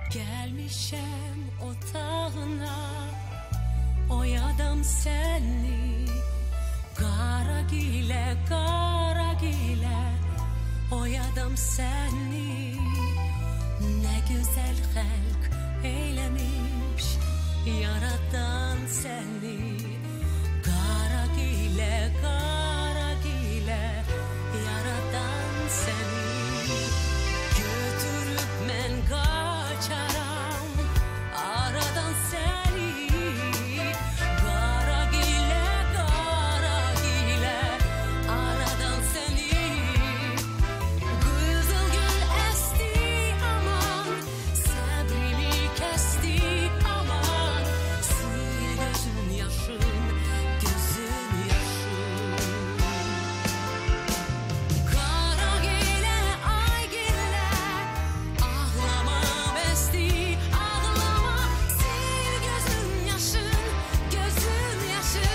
Gelmişem otağına, oyadım seni. Kara gile, kara gile, oyadım seni. Ne güzel halk eylemiş, yaradan seni. Kara gile, kara gile, yaradan seni. Götürüp men kaçaram aradan seni. Kara gile, kara gile, aradan seni. Kızıl gül esti aman, sabrimi kesti aman. Sil gözün yaşın, gözün yaşın. Kara gile, ay gile, ağlama besti, ağlama. Sil gözün yaşın, gözün yaşın.